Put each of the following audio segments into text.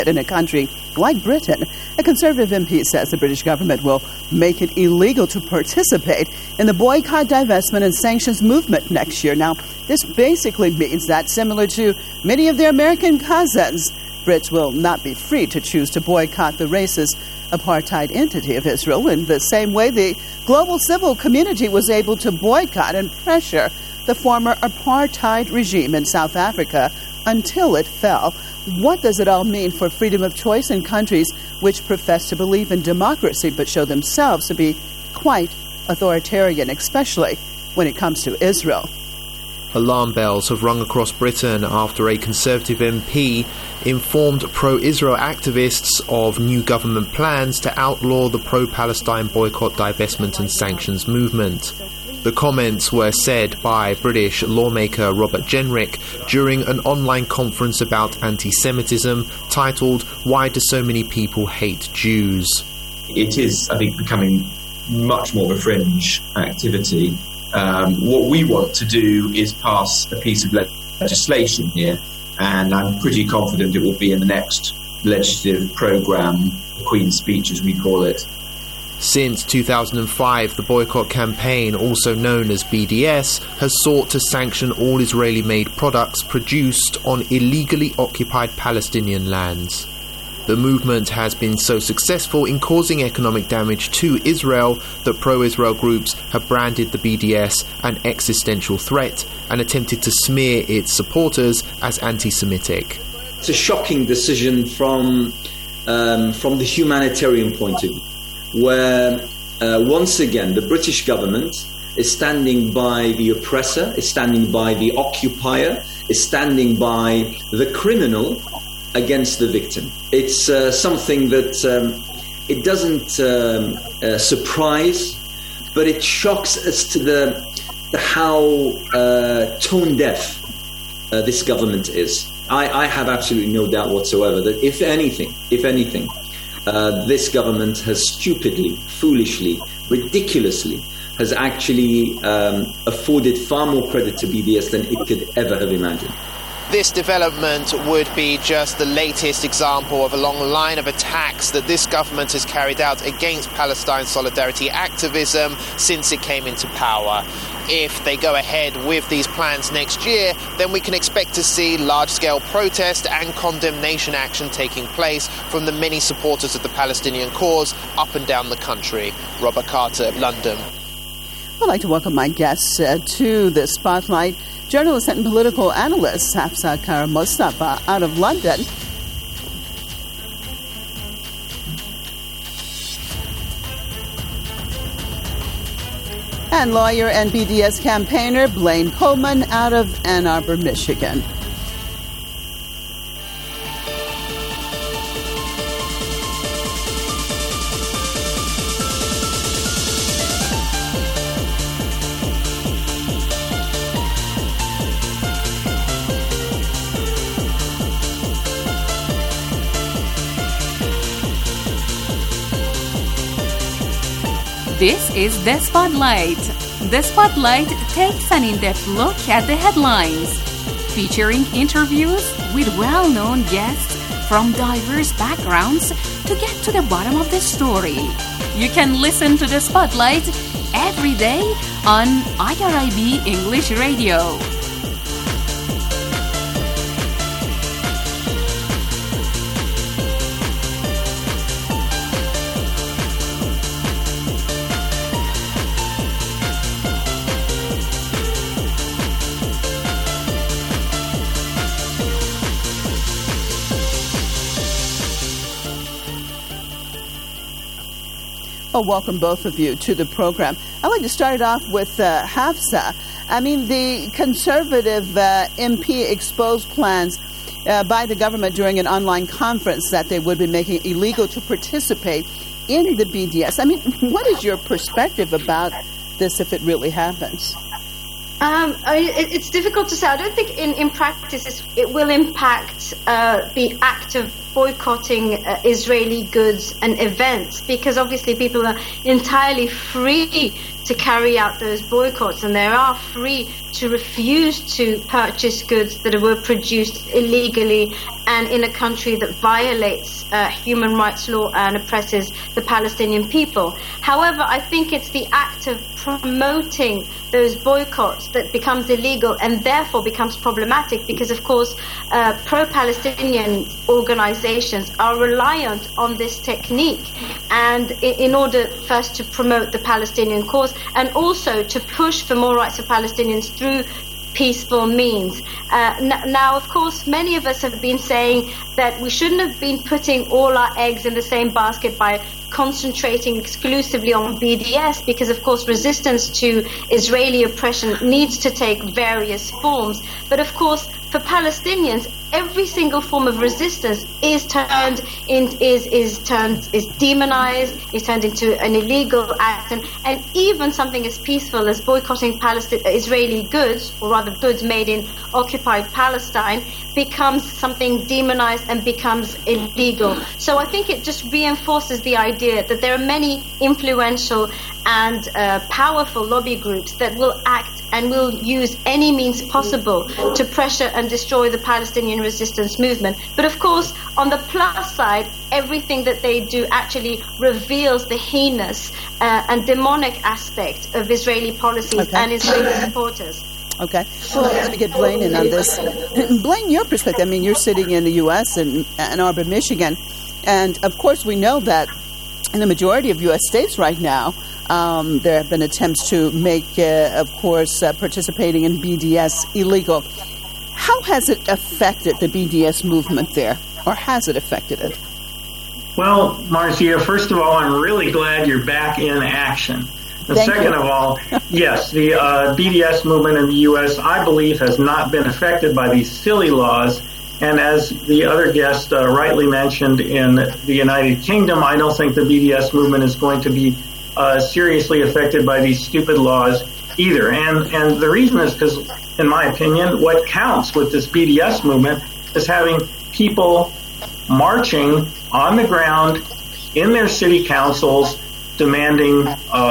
in a country like Britain. A Conservative MP says the British government will make it illegal to participate in the boycott, divestment and sanctions movement next year. Now, this basically means that, similar to many of their American cousins, Brits will not be free to choose to boycott the racist apartheid entity of Israel in the same way the global civil community was able to boycott and pressure the former apartheid regime in South Africa until it fell. What does it all mean for freedom of choice in countries which profess to believe in democracy but show themselves to be quite authoritarian, especially when it comes to Israel? Alarm bells have rung across Britain after a Conservative MP informed pro-Israel activists of new government plans to outlaw the pro-Palestine boycott, divestment and sanctions movement. The comments were said by British lawmaker Robert Jenrick during an online conference about anti-Semitism titled "Why Do So Many People Hate Jews?" It is, I think, becoming much more of a fringe activity. What we want to do is pass a piece of legislation here, and I'm pretty confident it will be in the next legislative programme, the Queen's Speech as we call it. Since 2005, the boycott campaign, also known as BDS, has sought to sanction all Israeli-made products produced on illegally occupied Palestinian lands. The movement has been so successful in causing economic damage to Israel that pro-Israel groups have branded the BDS an existential threat and attempted to smear its supporters as anti-Semitic. It's a shocking decision from the humanitarian point of view, where once again the British government is standing by the oppressor, is standing by the occupier, is standing by the criminal against the victim. It's something that it doesn't surprise, but it shocks us to the how tone deaf this government is. I have absolutely no doubt whatsoever that if anything, this government has stupidly, foolishly, ridiculously has actually afforded far more credit to BDS than it could ever have imagined. This development would be just the latest example of a long line of attacks that this government has carried out against Palestine solidarity activism since it came into power. If they go ahead with these plans next year, then we can expect to see large-scale protest and condemnation action taking place from the many supporters of the Palestinian cause up and down the country. Robert Carter, London. I'd like to welcome my guests to the Spotlight. Journalist and political analyst Hafsa Kara Mustafa out of London. And lawyer and BDS campaigner Blaine Coleman out of Ann Arbor, Michigan. This is The Spotlight. The Spotlight takes an in-depth look at the headlines, featuring interviews with well-known guests from diverse backgrounds to get to the bottom of the story. You can listen to The Spotlight every day on IRIB English Radio. Well, welcome both of you to the program. I'd like to start off with Hafsa. I mean, the Conservative MP exposed plans by the government during an online conference that they would be making it illegal to participate in the BDS. I mean, what is your perspective about this if it really happens? It's difficult to say. I don't think in practice it will impact the act of boycotting Israeli goods and events, because obviously people are entirely free to carry out those boycotts, and they are free to refuse to purchase goods that were produced illegally and in a country that violates human rights law and oppresses the Palestinian people. However, I think it's the act of promoting those boycotts that becomes illegal and therefore becomes problematic, because of course pro-Palestinian organizations are reliant on this technique, and in order first to promote the Palestinian cause and also to push for more rights of Palestinians through peaceful means. Now, of course, many of us have been saying that we shouldn't have been putting all our eggs in the same basket by concentrating exclusively on BDS, because of course resistance to Israeli oppression needs to take various forms. But of course, for Palestinians, every single form of resistance is demonized, is turned into an illegal act, and even something as peaceful as boycotting Israeli goods, or rather goods made in occupied Palestine, becomes something demonized and becomes illegal. So I think it just reinforces the idea that there are many influential and powerful lobby groups that will act and will use any means possible to pressure and destroy the Palestinian resistance movement. But of course, on the plus side, everything that they do actually reveals the heinous and demonic aspect of Israeli policies and Israeli supporters. Okay. Well, let me get Blaine in on this. Blaine, your perspective. I mean, you're sitting in the U.S. in Ann Arbor, Michigan, and of course we know that in the majority of U.S. states right now, there have been attempts to make, of course, participating in BDS illegal. How has it affected the BDS movement there, or has it affected it? Well, Marcia, first of all, I'm really glad you're back in action. And second of all, yes, the BDS movement in the U.S., I believe, has not been affected by these silly laws. And as the other guest rightly mentioned, in the United Kingdom, I don't think the BDS movement is going to be seriously affected by these stupid laws either. And the reason is because, in my opinion, what counts with this BDS movement is having people marching on the ground in their city councils demanding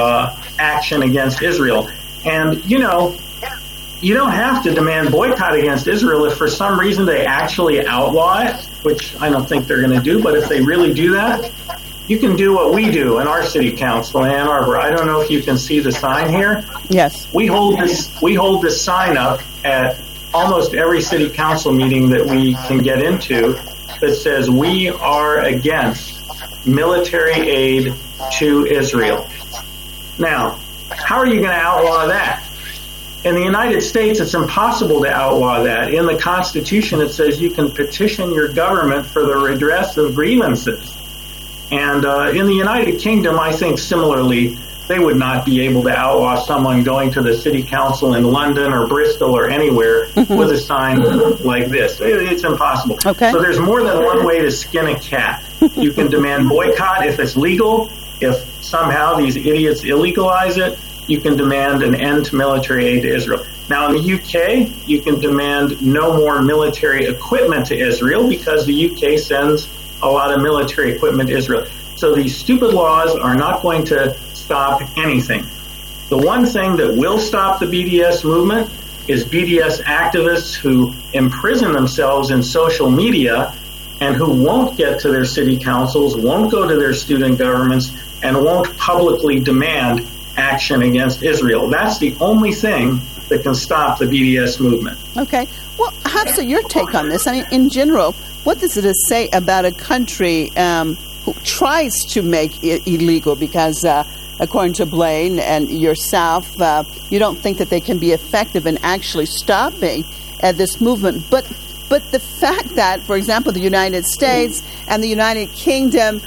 action against Israel. And, you know, you don't have to demand boycott against Israel if for some reason they actually outlaw it, which I don't think they're going to do, but if they really do that, you can do what we do in our city council in Ann Arbor. I don't know if you can see the sign here. Yes. We hold this sign up at almost every city council meeting that we can get into that says we are against military aid to Israel. Now, how are you going to outlaw that? In the United States, it's impossible to outlaw that. In the Constitution, it says you can petition your government for the redress of grievances. And in the United Kingdom, I think similarly, they would not be able to outlaw someone going to the city council in London or Bristol or anywhere with a sign like this. It's impossible. Okay. So there's more than one way to skin a cat. You can demand boycott if it's legal. If somehow these idiots illegalize it, you can demand an end to military aid to Israel. Now, in the UK, you can demand no more military equipment to Israel because the UK sends a lot of military equipment to Israel. So these stupid laws are not going to stop anything. The one thing that will stop the BDS movement is BDS activists who imprison themselves in social media and who won't get to their city councils, won't go to their student governments, and won't publicly demand action against Israel. That's the only thing that can stop the BDS movement. Okay. Well, Hafsa, your take on this? I mean, in general, what does it say about a country who tries to make it illegal? Because according to Blaine and yourself, you don't think that they can be effective in actually stopping this movement. But the fact that, for example, the United States and the United Kingdom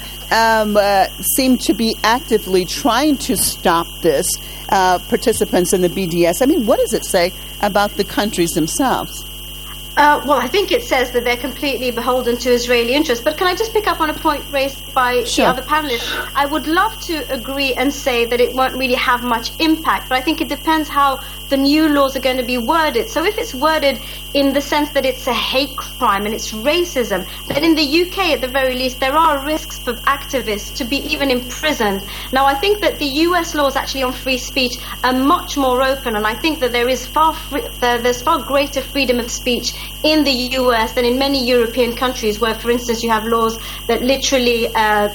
seem to be actively trying to stop this, participants in the BDS, I mean, what does it say about the countries themselves? Well, I think it says that they're completely beholden to Israeli interests. But can I just pick up on a point raised by the other panelists? I would love to agree and say that it won't really have much impact, but I think it depends how the new laws are going to be worded. So if it's worded in the sense that it's a hate crime and it's racism, then in the UK, at the very least, there are risks for activists to be even imprisoned. Now, I think that the US laws actually on free speech are much more open, and I think that there's far greater freedom of speech in the US than in many European countries, where, for instance, you have laws that literally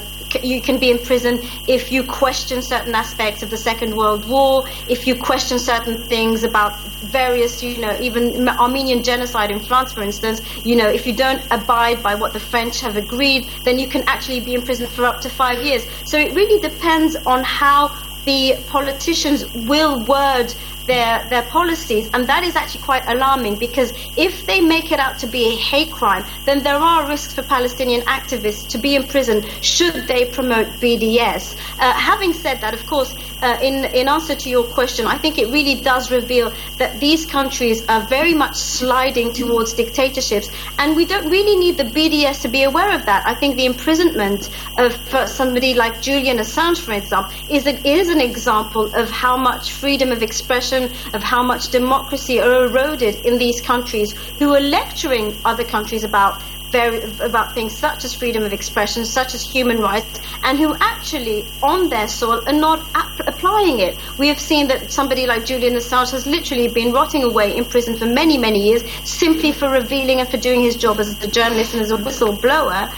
you can be imprisoned if you question certain aspects of the Second World War, if you question certain things about various, even Armenian genocide in France, for instance, if you don't abide by what the French have agreed, then you can actually be imprisoned for up to 5 years. So it really depends on how the politicians will word their policies, and that is actually quite alarming, because if they make it out to be a hate crime, then there are risks for Palestinian activists to be imprisoned should they promote BDS. Having said that, of course, in answer to your question, I think it really does reveal that these countries are very much sliding towards dictatorships, and we don't really need the BDS to be aware of that. I think the imprisonment of somebody like Julian Assange, for example, is an example of how much freedom of expression, of how much democracy are eroded in these countries, who are lecturing other countries about things such as freedom of expression, such as human rights, and who actually on their soil are not applying it. We have seen that somebody like Julian Assange has literally been rotting away in prison for many, many years, simply for revealing and for doing his job as a journalist and as a whistleblower,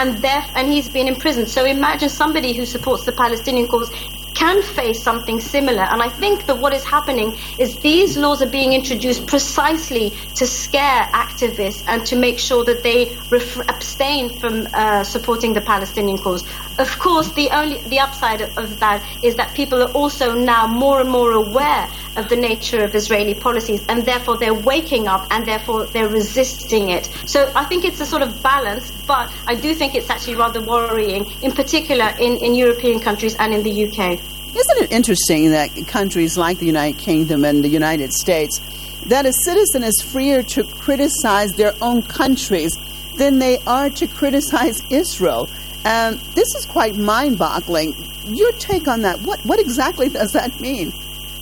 and he's been imprisoned. So imagine somebody who supports the Palestinian cause can face something similar. And I think that what is happening is these laws are being introduced precisely to scare activists and to make sure that they abstain from supporting the Palestinian cause. Of course, the upside of that is that people are also now more and more aware of the nature of Israeli policies, and therefore they're waking up, and therefore they're resisting it. So I think it's a sort of balance, but I do think it's actually rather worrying, in particular in European countries and in the UK. Isn't it interesting that countries like the United Kingdom and the United States, that a citizen is freer to criticize their own countries than they are to criticize Israel? This is quite mind-boggling. Your take on that? What exactly does that mean?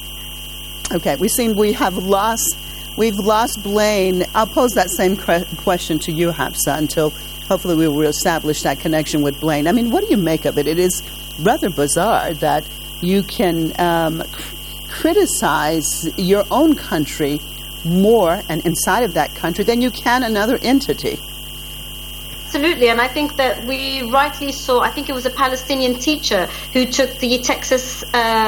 Okay, we've lost Blaine. I'll pose that same question to you, Hafsa, until hopefully we will establish that connection with Blaine. I mean, what do you make of it? It is rather bizarre that you can criticize your own country more and inside of that country than you can another entity. Absolutely, and I think that we rightly saw, I think it was a Palestinian teacher who took the Texas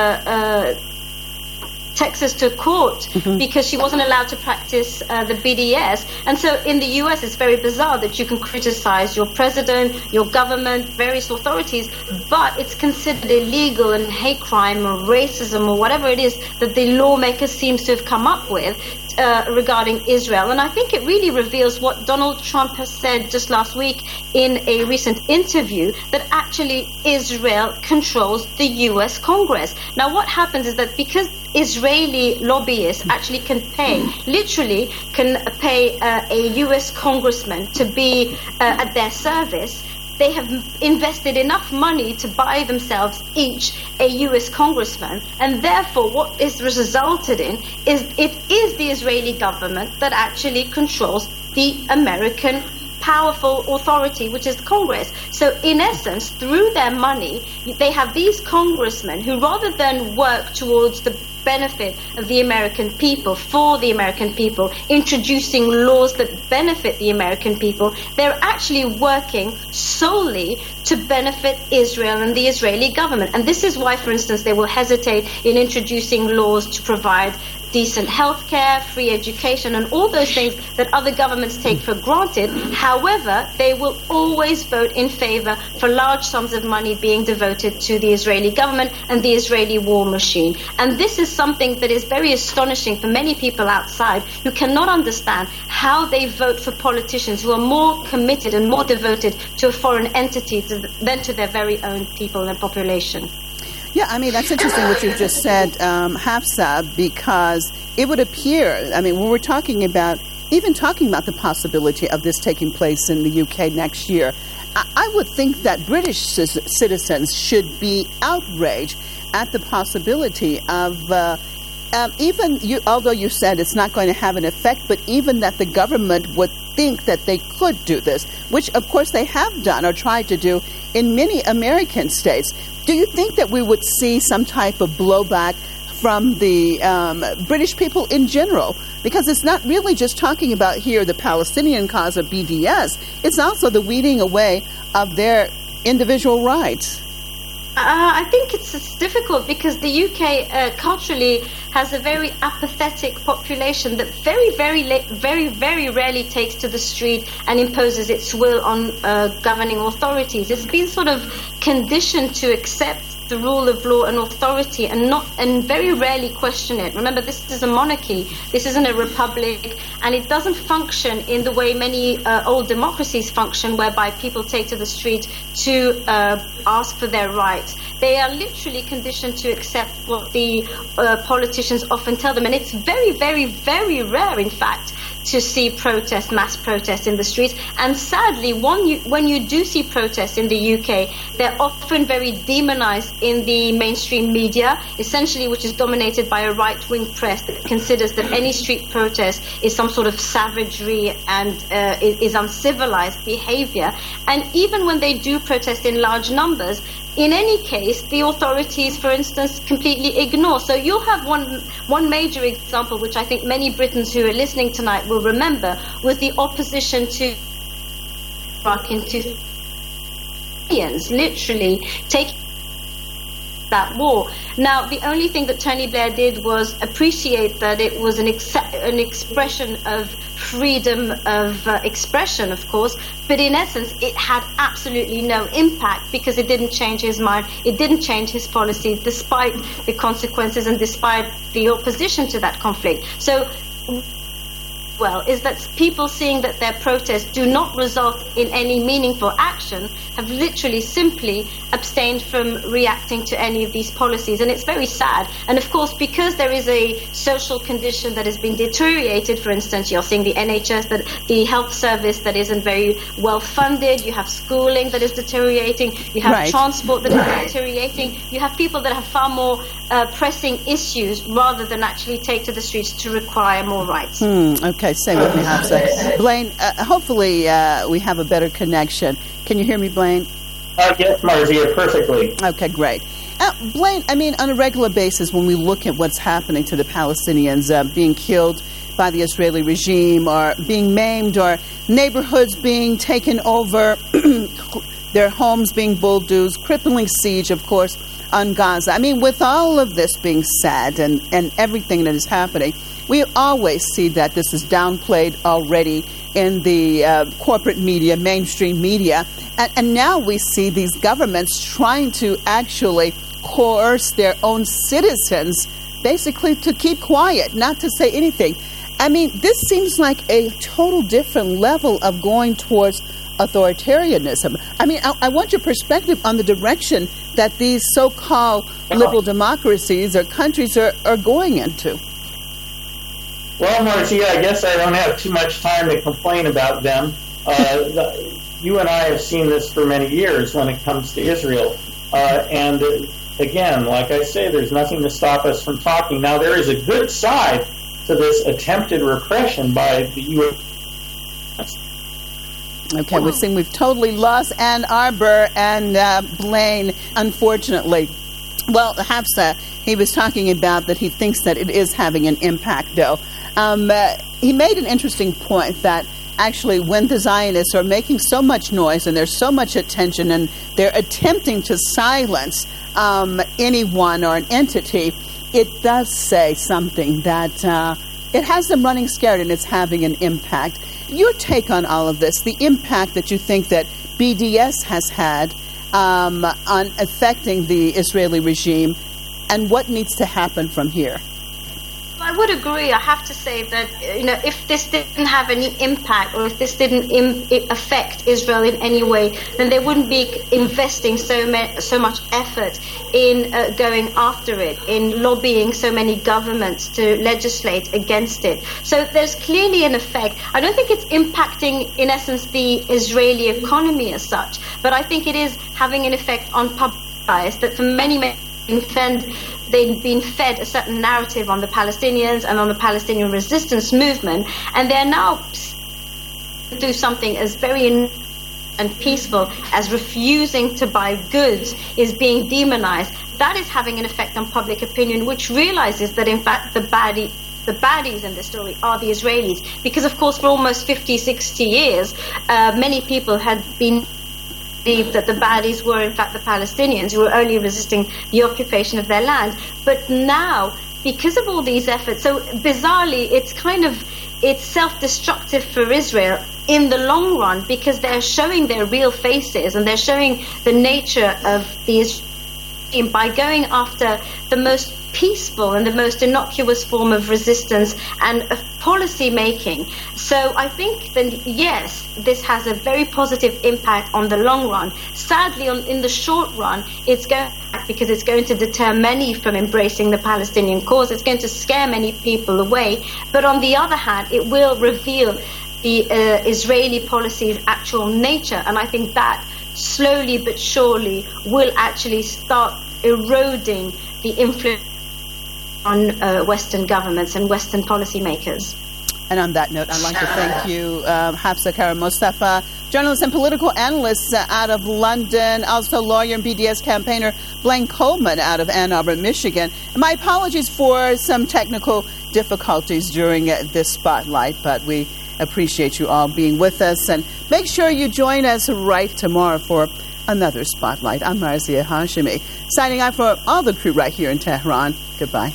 to court because she wasn't allowed to practice the BDS. And so in the US, it's very bizarre that you can criticize your president, your government, various authorities, but it's considered illegal and hate crime or racism or whatever it is that the lawmaker seems to have come up with regarding Israel. And I think it really reveals what Donald Trump has said just last week in a recent interview, that actually Israel controls the US Congress. Now what happens is that because Israeli lobbyists actually can pay a US congressman to be at their service, they have invested enough money to buy themselves each a US congressman, and therefore what is resulted in is it is the Israeli government that actually controls the American powerful authority, which is Congress. So in essence, through their money, they have these congressmen who, rather than work towards the benefit of the American people, for the American people, introducing laws that benefit the American people, they're actually working solely to benefit Israel and the Israeli government. And this is why, for instance, they will hesitate in introducing laws to provide decent health care, free education, and all those things that other governments take for granted. However, they will always vote in favor for large sums of money being devoted to the Israeli government and the Israeli war machine. And this is something that is very astonishing for many people outside who cannot understand how they vote for politicians who are more committed and more devoted to a foreign entity than to their very own people and population. Yeah, I mean, that's interesting what you've just said, Hafsa, because it would appear, I mean, when we're talking about even talking about the possibility of this taking place in the UK next year, I would think that British citizens should be outraged at the possibility of although you said it's not going to have an effect, but even that the government would think that they could do this, which of course they have done or tried to do in many American states. Do you think that we would see some type of blowback from the British people in general? Because it's not really just talking about here the Palestinian cause of BDS, it's also the weeding away of their individual rights. I think it's difficult because the UK culturally has a very apathetic population that very rarely takes to the street and imposes its will on governing authorities. It's been sort of conditioned to accept the rule of law and authority and very rarely question it. Remember, this is a monarchy, this isn't a republic, and it doesn't function in the way many old democracies function, whereby people take to the street to ask for their rights. They are literally conditioned to accept what the politicians often tell them, and it's very rare, in fact, to see mass protests in the streets. And sadly, when you do see protests in the UK, they're often very demonized in the mainstream media, essentially, which is dominated by a right-wing press that considers that any street protest is some sort of savagery and is uncivilized behavior. And even when they do protest in large numbers, in any case, the authorities, for instance, completely ignore. So you'll have one major example, which I think many Britons who are listening tonight will remember, was the opposition to Iraq in 2000, literally taking that war. Now, the only thing that Tony Blair did was appreciate that it was an expression of freedom of expression, of course, but in essence it had absolutely no impact because it didn't change his mind, it didn't change his policy despite the consequences and despite the opposition to that conflict. So, is that people seeing that their protests do not result in any meaningful action have literally simply abstained from reacting to any of these policies, and it's very sad. And of course, because there is a social condition that has been deteriorated, for instance, you're seeing the NHS, that the health service that isn't very well funded, you have schooling that is deteriorating, you have transport that is deteriorating, you have people that have far more pressing issues rather than actually take to the streets to require more rights. Okay, stay with me, Hafsa. Blaine, hopefully we have a better connection. Can you hear me, Blaine? Yes, Marzia, perfectly. Okay, great. Blaine, I mean, on a regular basis, when we look at what's happening to the Palestinians being killed by the Israeli regime or being maimed or neighborhoods being taken over, their homes being bulldozed, crippling siege, of course, on Gaza. I mean, with all of this being said and everything that is happening, we always see that this is downplayed already in the corporate media, mainstream media. And now we see these governments trying to actually coerce their own citizens, basically to keep quiet, not to say anything. I mean, this seems like a total different level of going towards authoritarianism. I mean, I want your perspective on the direction that these so-called liberal democracies or countries are going into. Well, Marcia, I guess I don't have too much time to complain about them. You and I have seen this for many years when it comes to Israel. And again, like I say, there's nothing to stop us from talking. Now, there is a good side to this attempted repression by the U.S. Okay, we're seeing we've totally lost Ann Arbor and Blaine, unfortunately. Well, Hafsa, he was talking about that he thinks that it is having an impact, though. He made an interesting point that actually when the Zionists are making so much noise and there's so much attention and they're attempting to silence anyone or an entity, it does say something that it has them running scared and it's having an impact. Your take on all of this, the impact that you think that BDS has had on affecting the Israeli regime, and what needs to happen from here? I would agree. I have to say that, if this didn't have any impact, or if this didn't affect Israel in any way, then they wouldn't be investing so much effort in going after it, in lobbying so many governments to legislate against it. So there's clearly an effect. I don't think it's impacting, in essence, the Israeli economy as such, but I think it is having an effect on public bias that for many they've been fed a certain narrative on the Palestinians and on the Palestinian resistance movement, and they're now do something as very and peaceful as refusing to buy goods is being demonized. That is having an effect on public opinion, which realizes that in fact the baddies in this story are the Israelis, because of course for almost 50-60 years many people had been believed that the baddies were in fact the Palestinians who were only resisting the occupation of their land. But now, because of all these efforts, so bizarrely it's self-destructive for Israel in the long run, because they're showing their real faces and they're showing the nature of the Israeli by going after the most peaceful and the most innocuous form of resistance and of policy making. So I think that yes, this has a very positive impact on the long run. Sadly, in the short run, it's going because it's going to deter many from embracing the Palestinian cause. It's going to scare many people away. But on the other hand, it will reveal the Israeli policy's actual nature, and I think that slowly but surely will actually start eroding the influence on Western governments and Western policymakers. And on that note, I'd like to thank you, Hafsa Karam Mostafa, journalist and political analyst out of London, also lawyer and BDS campaigner Blaine Coleman out of Ann Arbor, Michigan. And my apologies for some technical difficulties during this spotlight, but we appreciate you all being with us. And make sure you join us right tomorrow for another spotlight. I'm Marzia Hashimi, signing out for all the crew right here in Tehran. Goodbye.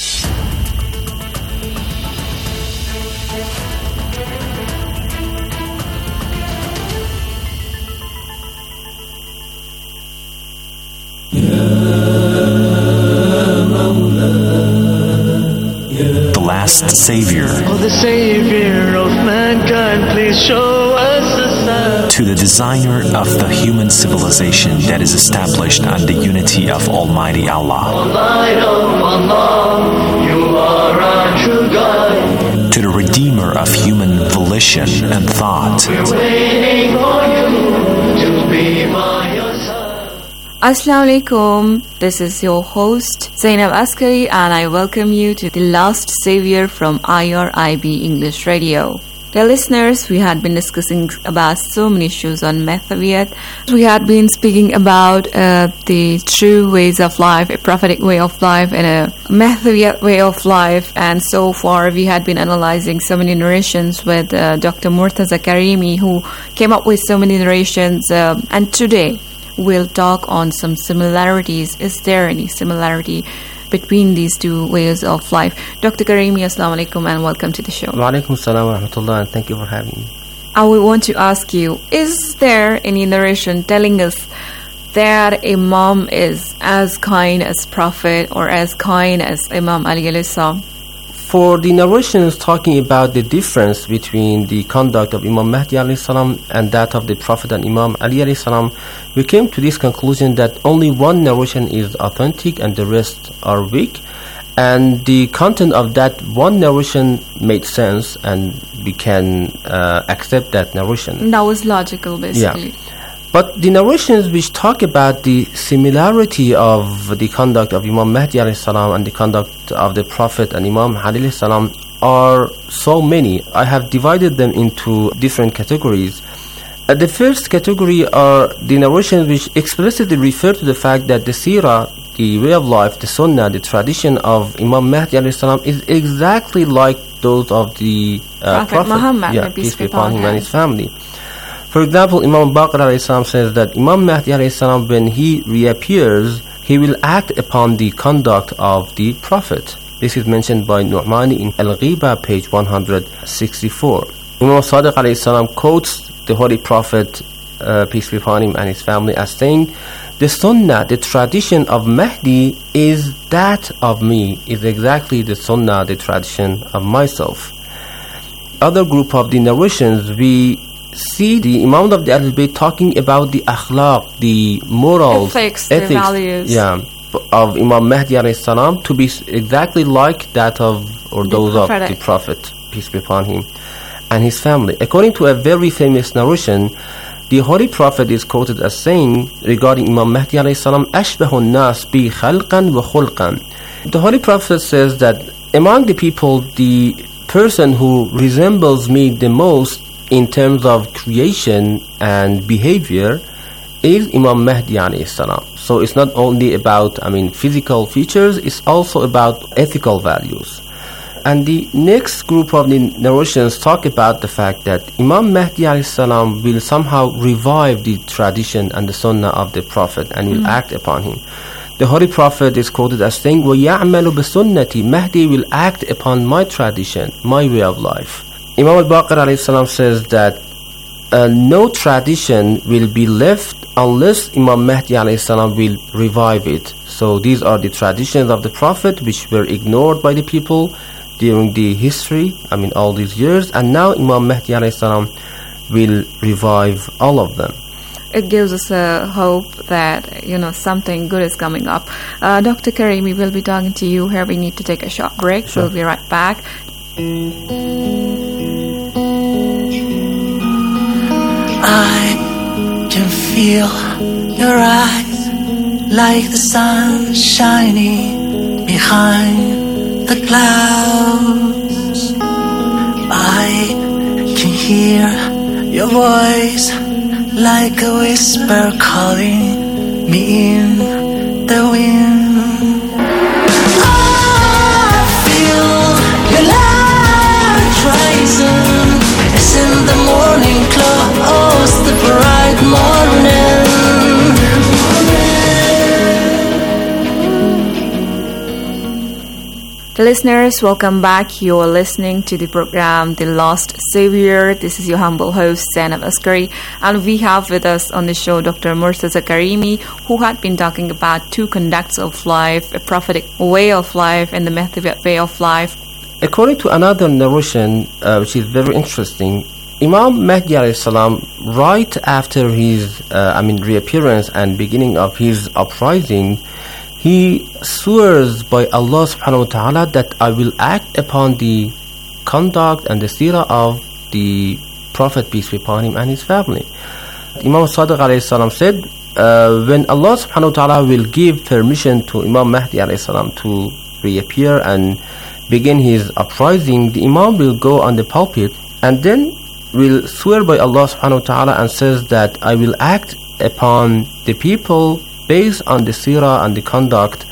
The last savior. Oh, the savior of mankind, please show us the sign. To the designer of the human civilization that is established on the unity of Almighty Allah. Light of Allah, you are our true guide. To the redeemer of human volition and thought. We're waiting for you to be by your side. Assalamu alaikum. This is your host Zainab Askari, and I welcome you to the Last Savior from IRIB English Radio. Dear listeners, we had been discussing about so many issues on Mathawiyat. We had been speaking about the true ways of life, a prophetic way of life, and a Mathawiyat way of life. And so far, we had been analyzing so many narrations with Dr. Murtaza Karimi, who came up with so many narrations. And today, we'll talk on some similarities. Is there any similarity between these two ways of life? Dr. Karimi, assalamu alaikum and welcome to the show. Wa alaikum salam wa rahmatullah, and thank you for having me. I would want to ask you, is there any narration telling us that Imam is as kind as Prophet or as kind as Imam Ali alayhi salam? For the narrations talking about the difference between the conduct of Imam Mahdi alayhi salam and that of the Prophet and Imam Ali alayhi salam, we came to this conclusion that only one narration is authentic and the rest are weak, and the content of that one narration made sense and we can accept that narration. That was logical, basically. Yeah. But the narrations which talk about the similarity of the conduct of Imam Mahdi alayhi salam and the conduct of the Prophet and Imam Ali alayhi salam are so many. I have divided them into different categories. The first category are the narrations which explicitly refer to the fact that the seerah, the way of life, the sunnah, the tradition of Imam Mahdi alayhi salam is exactly like those of the Prophet Muhammad, peace be upon him and his family. For example, Imam Baqir alayhi salam says that Imam Mahdi alayhi salam, when he reappears, he will act upon the conduct of the Prophet. This is mentioned by Nu'mani in Al-Ghiba, page 164. Imam Sadiq alayhi salam quotes the Holy Prophet peace be upon him, and his family, as saying, the sunnah, the tradition of Mahdi is that of me, is exactly the sunnah, the tradition of myself. Other group of the narrations, we see the Imam of the Ahlul Bayt talking about the akhlaq, the morals, ethics, the values, of Imam Mahdi alayhi salam to be exactly like that of, or those of the Prophet, peace be upon him, and his family. According to a very famous narration, the Holy Prophet is quoted as saying regarding Imam Mahdi alayhi salam, "Ashbahu nas bi khalqan wa khulqan." The Holy Prophet says that among the people, the person who resembles me the most in terms of creation and behavior is Imam Mahdi alayhi salam. So it's not only about, physical features, it's also about ethical values. And the next group of the narrations talk about the fact that Imam Mahdi alayhi salam will somehow revive the tradition and the sunnah of the Prophet and will act upon him. The Holy Prophet is quoted as saying, وَيَعْمَلُ بِسُنَّتِي, Mahdi will act upon my tradition, my way of life. Imam al-Baqir alayhi salam says that no tradition will be left unless Imam Mahdi alayhi salam will revive it. So these are the traditions of the Prophet which were ignored by the people during the history, all these years, and now Imam Mahdi alayhi salam will revive all of them. It gives us a hope that, something good is coming up. Dr. Karimi, we'll be talking to you here. We need to take a short break. Sure. We'll be right back. I can feel your eyes like the sun shining behind the clouds. I can hear your voice like a whisper calling me in the wind. I feel your light rising. It's in the morning close, the bright morning. Listeners, welcome back. You are listening to the program The Lost Savior. This is your humble host, Zainab Askari, and we have with us on the show Dr. Murtaza Karimi, who had been talking about two conducts of life, a prophetic way of life and the Mahdivic way of life. According to another narration, which is very interesting, Imam Mahdi alayhi salam, right after his reappearance and beginning of his uprising, he swears by Allah subhanahu wa ta'ala that I will act upon the conduct and the seerah of the Prophet, peace be upon him, and his family. Imam Sadiq alayhi salam said, when Allah subhanahu wa ta'ala will give permission to Imam Mahdi alayhi salam to reappear and begin his uprising, the Imam will go on the pulpit and then will swear by Allah subhanahu wa ta'ala and says that I will act upon the people based on the seerah and the conduct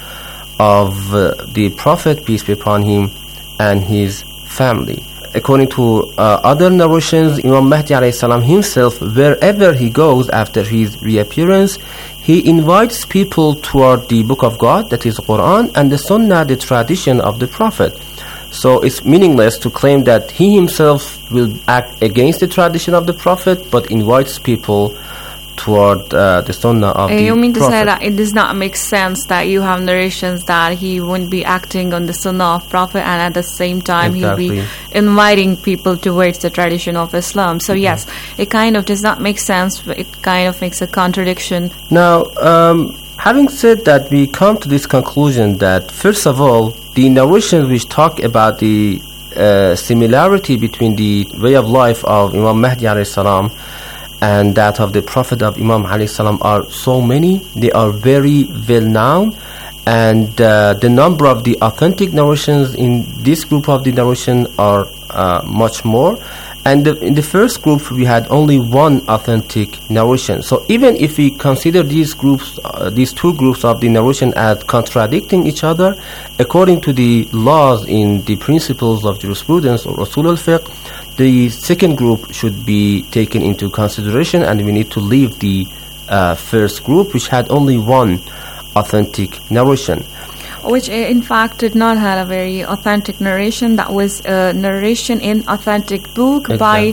of the Prophet, peace be upon him, and his family. According to other narrations, Imam Mahdi alayhi salam himself, wherever he goes after his reappearance, he invites people toward the Book of God, that is Quran, and the Sunnah, the tradition of the Prophet. So it's meaningless to claim that he himself will act against the tradition of the Prophet, but invites people toward the Sunnah of the Prophet. You mean to say that it does not make sense that you have narrations that he wouldn't be acting on the Sunnah of Prophet and at the same time he'll be inviting people towards the tradition of Islam. So yes, it kind of does not make sense. It kind of makes a contradiction. Now, having said that, we come to this conclusion that, first of all, the narrations which talk about the similarity between the way of life of Imam Mahdi alayhi salam and that of the Prophet of Imam alayhi salam are so many. They are very well known, and the number of the authentic narrations in this group of the narration are much more. And in the first group we had only one authentic narration. So even if we consider these groups, these two groups of the narration as contradicting each other, according to the laws in the principles of jurisprudence or usul al-fiqh, the second group should be taken into consideration, and we need to leave the first group, which had only one authentic narration. Which in fact did not have a very authentic narration. That was a narration in authentic book by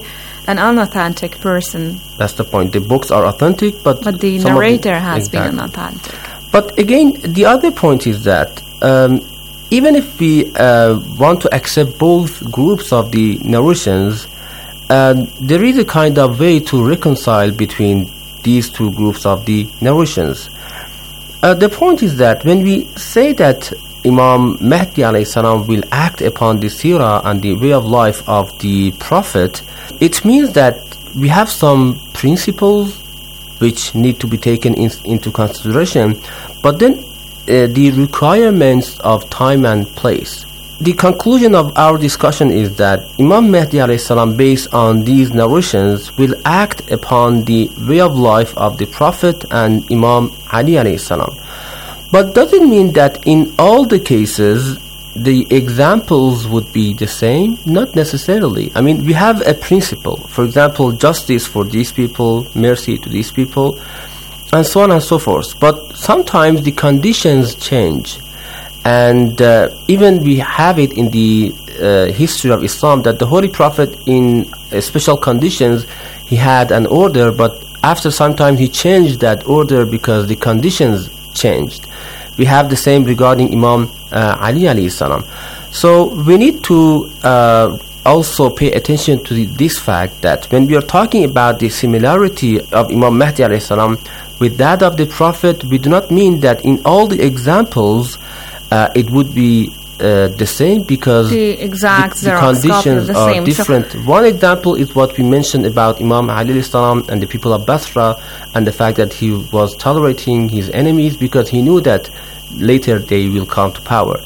an unauthentic person. That's the point. The books are authentic, but the narrator has been unauthentic. But again, the other point is that even if we want to accept both groups of the narrations, there is a kind of way to reconcile between these two groups of the narrations. The point is that when we say that Imam Mahdi alayhi salam will act upon the seerah and the way of life of the Prophet, it means that we have some principles which need to be taken into consideration, but then the requirements of time and place. The conclusion of our discussion is that Imam Mahdi alayhi salam, based on these narrations, will act upon the way of life of the Prophet and Imam Ali alayhi salam. But does it mean that in all the cases the examples would be the same? Not necessarily. I mean, we have a principle. For example, justice for these people, mercy to these people, and so on and so forth. But sometimes the conditions change. And even we have it in the history of Islam that the Holy Prophet, in special conditions, he had an order, but after some time he changed that order because the conditions changed. We have the same regarding Imam Ali alayhi salam. So we need to also pay attention to this fact that when we are talking about the similarity of Imam Mahdi alayhi salam with that of the Prophet, we do not mean that in all the examples it would be the same, because the conditions are different. So one example is what we mentioned about Imam Ali alayhi salam and the people of Basra, and the fact that he was tolerating his enemies because he knew that later they will come to power.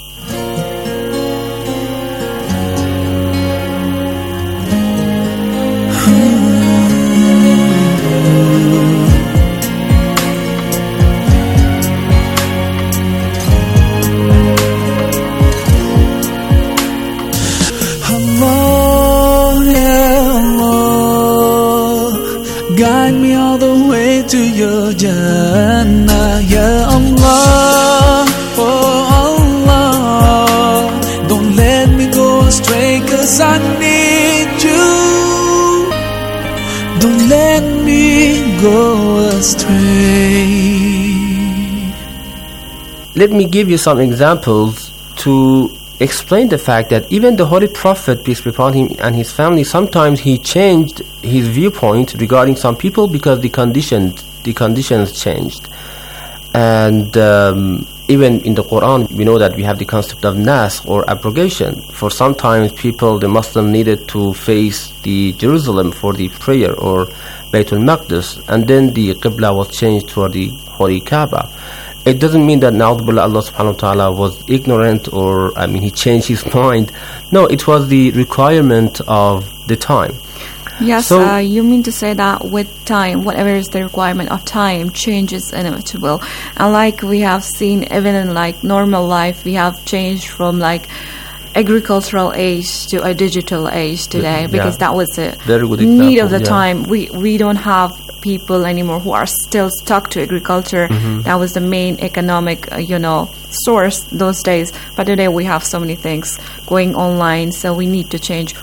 Guide me all the way to your Jannah, Ya Allah, oh Allah. Don't let me go astray, 'cause I need you. Don't let me go astray. Let me give you some examples to explain the fact that even the Holy Prophet, peace be upon him, and his family, sometimes he changed his viewpoint regarding some people because the conditions changed. And even in the Quran, we know that we have the concept of naskh, or abrogation. For sometimes people, the Muslim, needed to face the Jerusalem for the prayer, or Baytul Maqdis, and then the Qibla was changed toward the Holy Kaaba. It doesn't mean that na'udhu Allah subhanahu wa ta'ala was ignorant, or he changed his mind. No, it was the requirement of the time. Yes, so, you mean to say that with time, whatever is the requirement of time, change is inevitable. And like we have seen, even in like normal life, we have changed from like agricultural age to a digital age today, because that was the need of the time. We don't have people anymore who are still stuck to agriculture. That was the main economic source those days, but today we have so many things going online, so we need to change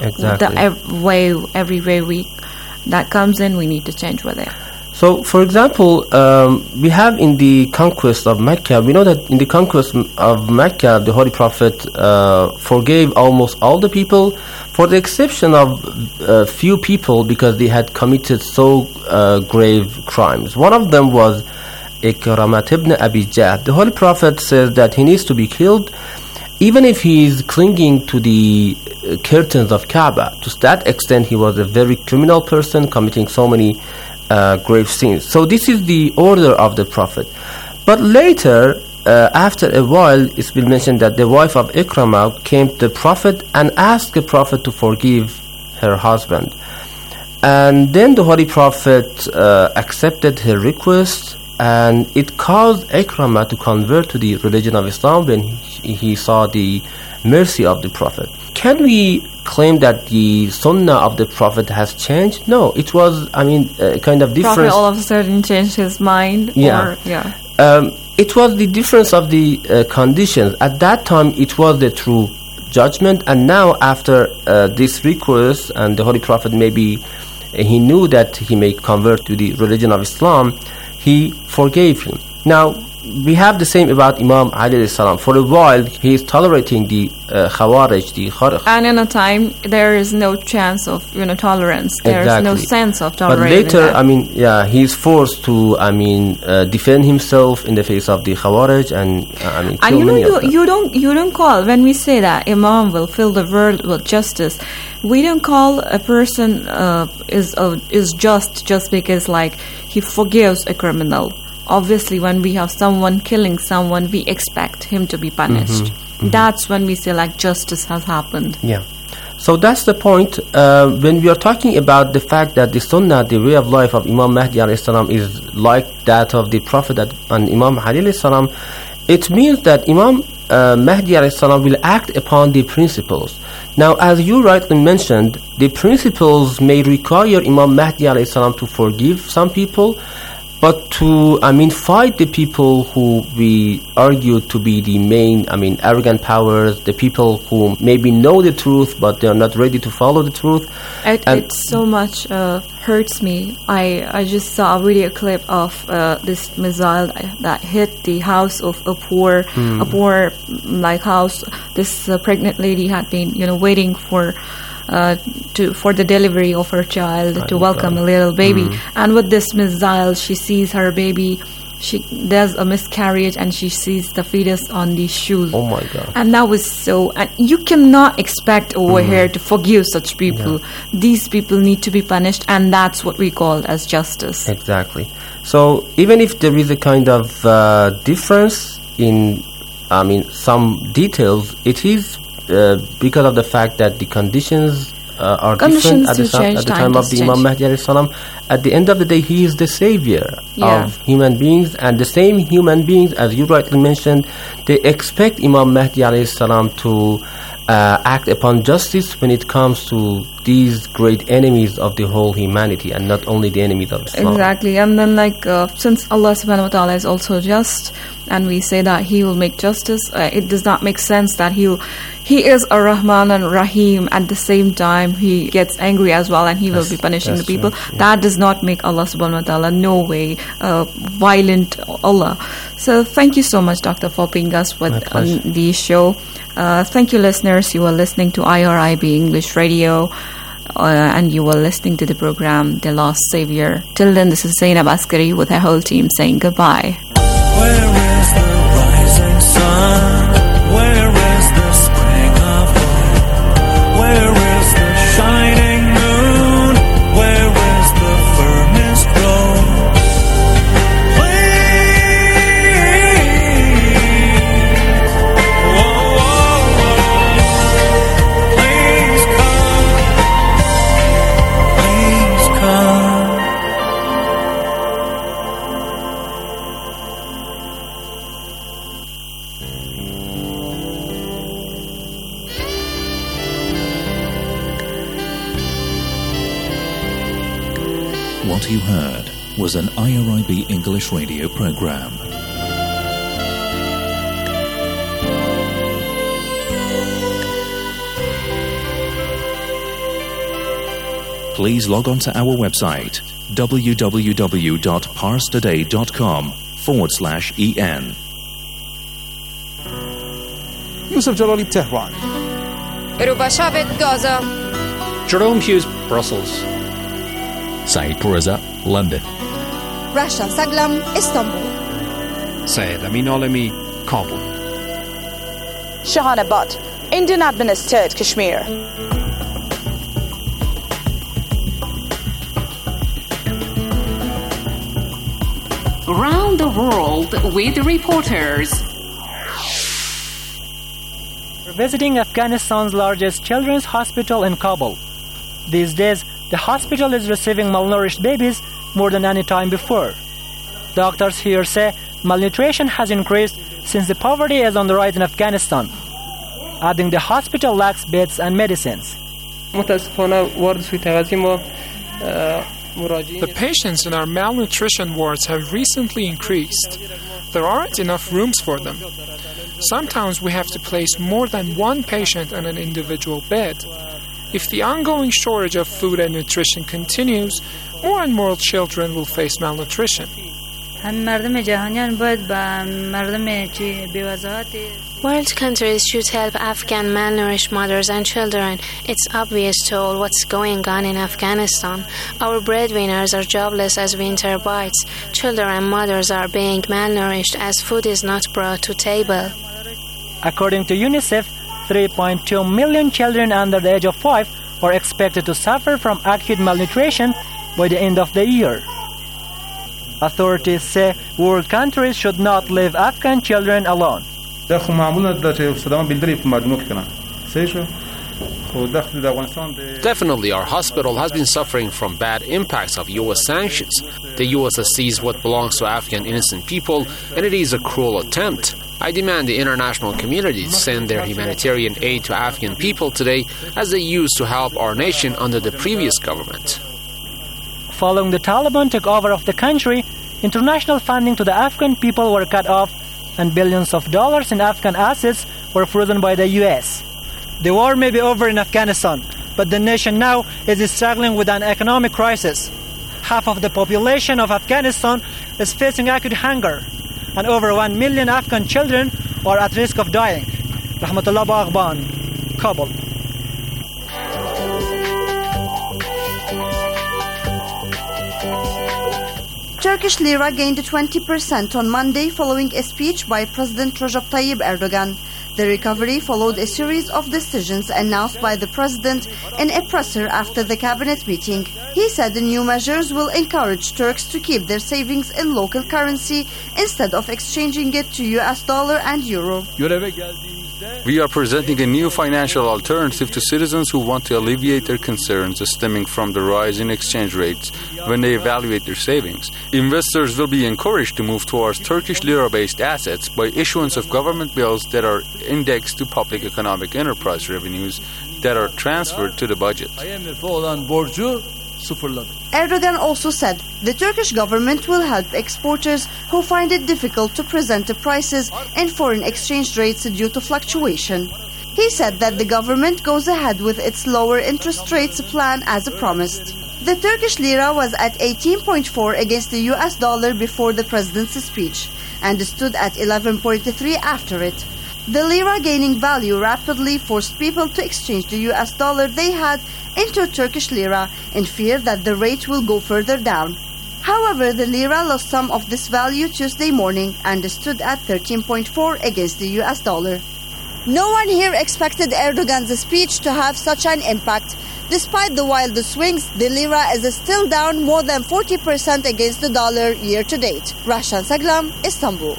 every way that comes in. We need to change with it. So, for example, we have in the conquest of Mecca, we know that in the conquest of Mecca, the Holy Prophet forgave almost all the people, for the exception of few people, because they had committed so grave crimes. One of them was Ikramat ibn Abi Jahl. The Holy Prophet says that he needs to be killed, even if he is clinging to the curtains of Kaaba. To that extent, he was a very criminal person, committing so many grave sins. So this is the order of the Prophet. But later, after a while, it's been mentioned that the wife of Ikramah came to the Prophet and asked the Prophet to forgive her husband. And then the Holy Prophet accepted her request, and it caused Ikramah to convert to the religion of Islam when he saw the mercy of the Prophet. Can we claim that the sunnah of the Prophet has changed? No, it was, a kind of difference. Prophet all of a sudden changed his mind? It was the difference of the conditions. At that time, it was the true judgment, and now after this request, and the Holy Prophet maybe he knew that he may convert to the religion of Islam, he forgave him. Now, we have the same about Imam Ali salam. For a while, he is tolerating the Khawarij, the Kharij. And in a time, there is no chance of tolerance. There is no sense of tolerance. But later, he is forced to, defend himself in the face of the Khawarij and you don't call, when we say that Imam will fill the world with justice, we don't call a person is just because he forgives a criminal. Obviously, when we have someone killing someone, we expect him to be punished. Mm-hmm. That's when we say justice has happened. Yeah. So that's the point. When we are talking about the fact that the Sunnah, the way of life of Imam Mahdi alayhi salam, is like that of the Prophet and Imam Ali alayhi salam, it means that Imam Mahdi alayhi salam will act upon the principles. Now, as you rightly mentioned, the principles may require Imam Mahdi alayhi salam to forgive some people, but to, fight the people who we argue to be the main, arrogant powers, the people who maybe know the truth, but they are not ready to follow the truth. It so much hurts me. I just saw a video clip of this missile that hit the house of a poor house. This pregnant lady had been, waiting for the delivery of her child, to welcome a little baby. And with this missile, she sees her baby. There's a miscarriage, and she sees the fetus on the shoes. Oh my God! And that was so. And you cannot expect over here to forgive such people. Yeah. These people need to be punished, and that's what we call as justice. Exactly. So even if there is a kind of difference in, some details, it is because of the fact that the conditions are different at the time of the Imam Mahdi alayhi salam. At the end of the day, he is the savior of human beings, and the same human beings, as you rightly mentioned, they expect Imam Mahdi alayhi salam to act upon justice when it comes to these great enemies of the whole humanity, and not only the enemies of Islam. Exactly. And then since Allah subhanahu wa ta'ala is also just, and we say that He will make justice, it does not make sense that He is a Rahman and Rahim. At the same time, He gets angry as well, and He will be punishing the people. Yeah. That does not make Allah subhanahu wa ta'ala no way violent Allah. So thank you so much, Doctor, for being us with the show. Thank you, listeners. You are listening to IRIB English Radio, and you were listening to the program The Lost Savior. Till then, this is Zainab Askari with her whole team saying goodbye. Where is the rising sun? Where is the spring of light? Where is the shining moon? Where is the firmest glow? What you heard was an IRIB English radio program. Please log on to our website www.parstoday.com/en. Yusuf Jalali, Tehran. Rubashabet, Gaza. Jerome Hughes, Brussels. Saeed Poureza, London. Rasha Saglam, Istanbul. Syed Amin Alami, Kabul. Shahana Butt, Indian administered Kashmir. Around the world with reporters. We're visiting Afghanistan's largest children's hospital in Kabul. These days, the hospital is receiving malnourished babies more than any time before. Doctors here say malnutrition has increased since the poverty is on the rise in Afghanistan, adding the hospital lacks beds and medicines. The patients in our malnutrition wards have recently increased. There aren't enough rooms for them. Sometimes we have to place more than one patient on an individual bed. If the ongoing shortage of food and nutrition continues, more and more children will face malnutrition. World countries should help Afghan malnourished mothers and children. It's obvious to all what's going on in Afghanistan. Our breadwinners are jobless as winter bites. Children and mothers are being malnourished as food is not brought to table. According to UNICEF, 3.2 million children under the age of 5 are expected to suffer from acute malnutrition by the end of the year. Authorities say world countries should not leave Afghan children alone. Definitely, our hospital has been suffering from bad impacts of U.S. sanctions. The U.S. has seized what belongs to Afghan innocent people, and it is a cruel attempt. I demand the international community to send their humanitarian aid to Afghan people today, as they used to help our nation under the previous government. Following the Taliban takeover of the country, international funding to the Afghan people were cut off, and billions of dollars in Afghan assets were frozen by the U.S. The war may be over in Afghanistan, but the nation now is struggling with an economic crisis. Half of the population of Afghanistan is facing acute hunger, and over 1 million Afghan children are at risk of dying. Rahmatullah Baghban, Kabul. Turkish lira gained 20% on Monday following a speech by President Recep Tayyip Erdogan. The recovery followed a series of decisions announced by the president in a presser after the cabinet meeting. He said the new measures will encourage Turks to keep their savings in local currency instead of exchanging it to US dollar and euro. We are presenting a new financial alternative to citizens who want to alleviate their concerns stemming from the rise in exchange rates when they evaluate their savings. Investors will be encouraged to move towards Turkish lira-based assets by issuance of government bills that are indexed to public economic enterprise revenues that are transferred to the budget. Erdogan also said the Turkish government will help exporters who find it difficult to present the prices in foreign exchange rates due to fluctuation. He said that the government goes ahead with its lower interest rates plan as promised. The Turkish lira was at 18.4 against the US dollar before the president's speech and stood at 11.3 after it. The lira gaining value rapidly forced people to exchange the US dollar they had into Turkish lira in fear that the rate will go further down. However, the lira lost some of this value Tuesday morning and stood at 13.4 against the US dollar. No one here expected Erdogan's speech to have such an impact. Despite the wild swings, the lira is still down more than 40% against the dollar year to date. Rashan Saglam, Istanbul.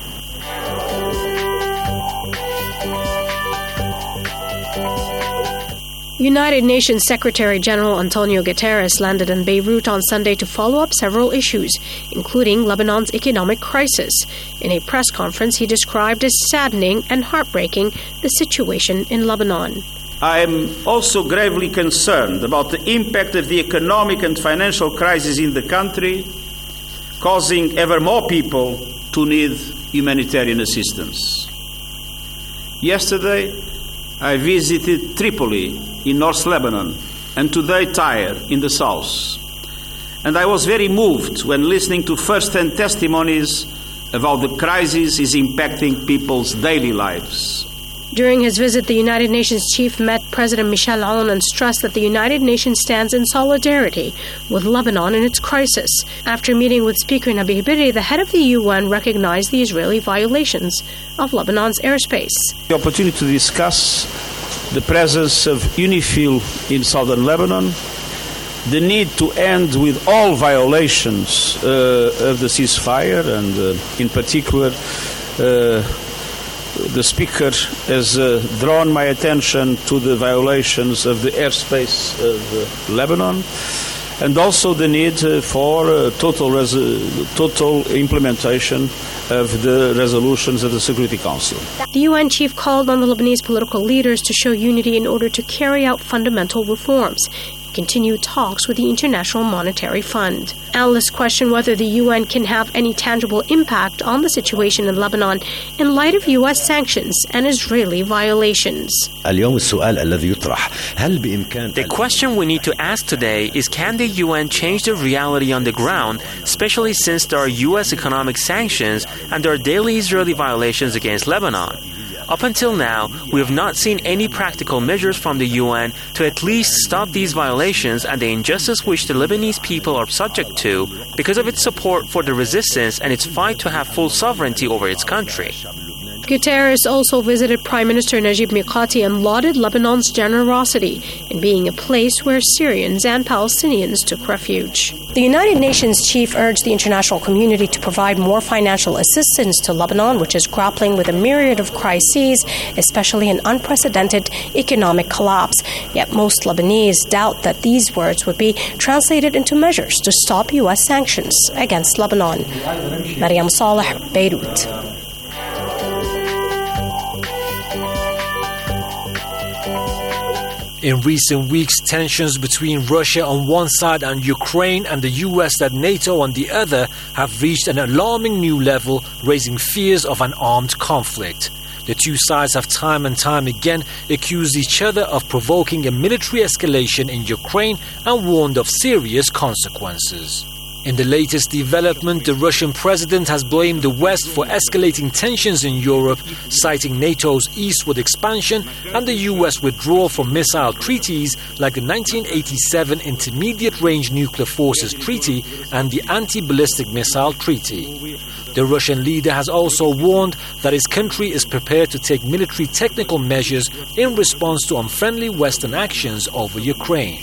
United Nations Secretary-General Antonio Guterres landed in Beirut on Sunday to follow up several issues, including Lebanon's economic crisis. In a press conference, he described as saddening and heartbreaking the situation in Lebanon. I am also gravely concerned about the impact of the economic and financial crisis in the country, causing ever more people to need humanitarian assistance. Yesterday, I visited Tripoli in North Lebanon and today Tyre in the south. And I was very moved when listening to first-hand testimonies of how the crisis is impacting people's daily lives. During his visit, the United Nations chief met President Michel Aoun and stressed that the United Nations stands in solidarity with Lebanon in its crisis. After meeting with Speaker Nabih Berri, the head of the UN recognized the Israeli violations of Lebanon's airspace. The opportunity to discuss the presence of UNIFIL in southern Lebanon, the need to end with all violations of the ceasefire, and in particular, the Speaker has drawn my attention to the violations of the airspace of Lebanon, and also the need for total implementation of the resolutions of the Security Council. The UN chief called on the Lebanese political leaders to show unity in order to carry out fundamental reforms. He continue talks with the International Monetary Fund. Analysts question whether the UN can have any tangible impact on the situation in Lebanon in light of U.S. sanctions and Israeli violations. The question we need to ask today is, can the UN change the reality on the ground, especially since there are U.S. economic sanctions and there are daily Israeli violations against Lebanon? Up until now, we have not seen any practical measures from the UN to at least stop these violations and the injustice which the Lebanese people are subject to because of its support for the resistance and its fight to have full sovereignty over its country. Guterres also visited Prime Minister Najib Mikati and lauded Lebanon's generosity in being a place where Syrians and Palestinians took refuge. The United Nations chief urged the international community to provide more financial assistance to Lebanon, which is grappling with a myriad of crises, especially an unprecedented economic collapse. Yet most Lebanese doubt that these words would be translated into measures to stop U.S. sanctions against Lebanon. Mariam Saleh, Beirut. In recent weeks, tensions between Russia on one side and Ukraine and the US and NATO on the other have reached an alarming new level, raising fears of an armed conflict. The two sides have time and time again accused each other of provoking a military escalation in Ukraine and warned of serious consequences. In the latest development, the Russian president has blamed the West for escalating tensions in Europe, citing NATO's eastward expansion and the US withdrawal from missile treaties like the 1987 Intermediate-Range Nuclear Forces Treaty and the Anti-Ballistic Missile Treaty. The Russian leader has also warned that his country is prepared to take military technical measures in response to unfriendly Western actions over Ukraine.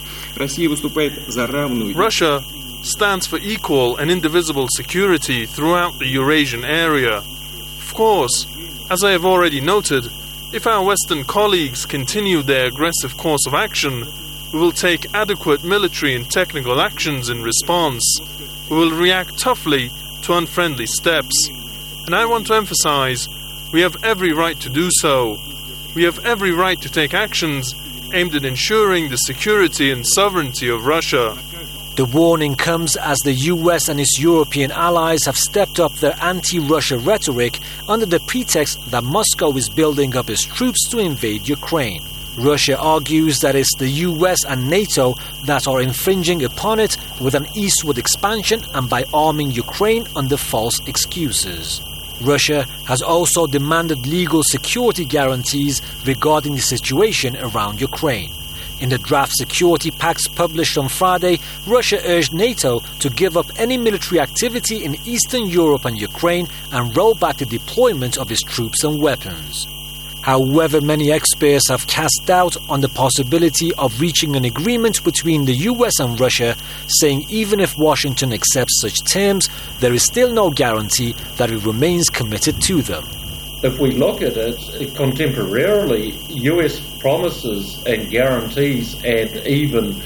Russia stands for equal and indivisible security throughout the Eurasian area. Of course, as I have already noted, if our Western colleagues continue their aggressive course of action, we will take adequate military and technical actions in response. We will react toughly to unfriendly steps. And I want to emphasize, we have every right to do so. We have every right to take actions aimed at ensuring the security and sovereignty of Russia. The warning comes as the US and its European allies have stepped up their anti-Russia rhetoric under the pretext that Moscow is building up its troops to invade Ukraine. Russia argues that it's the US and NATO that are infringing upon it with an eastward expansion and by arming Ukraine under false excuses. Russia has also demanded legal security guarantees regarding the situation around Ukraine. In the draft security pacts published on Friday, Russia urged NATO to give up any military activity in Eastern Europe and Ukraine and roll back the deployment of its troops and weapons. However, many experts have cast doubt on the possibility of reaching an agreement between the US and Russia, saying even if Washington accepts such terms, there is still no guarantee that it remains committed to them. If we look at it contemporarily, US promises and guarantees and even